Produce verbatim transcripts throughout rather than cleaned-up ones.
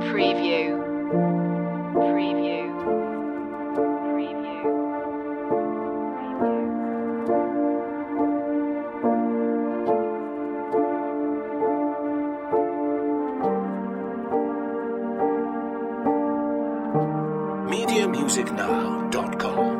Preview. Preview. Preview. media music now dot com.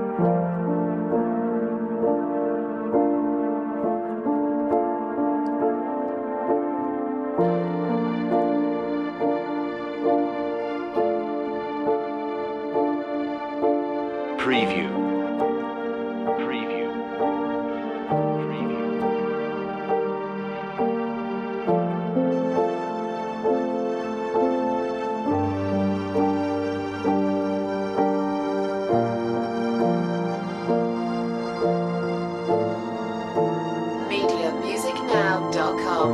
Preview. Preview. Preview. media music now dot com.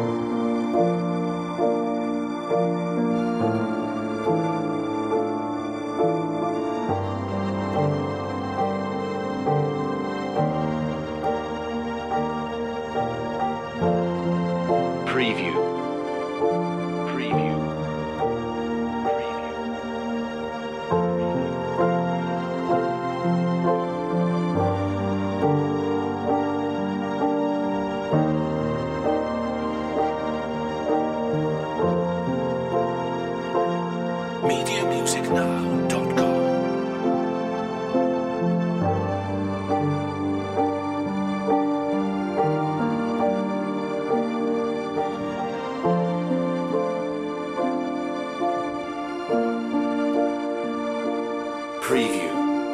Preview. Preview. Preview. media music now dot com. Preview.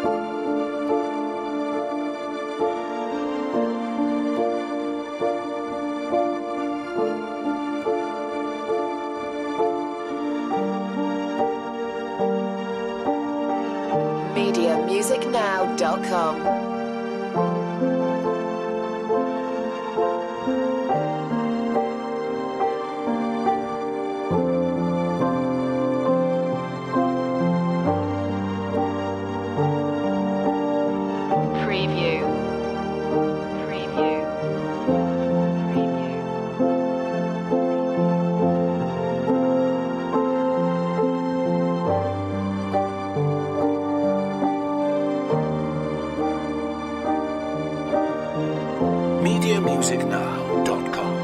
media music now dot com. Preview. Preview. Preview. media music now dot com.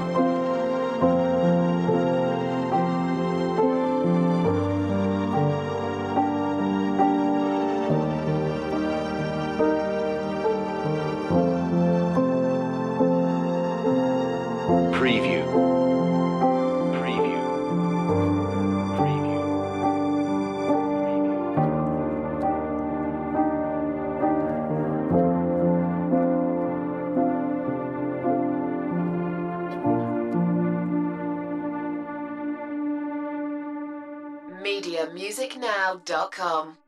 Preview. Preview. Preview. media music now dot com.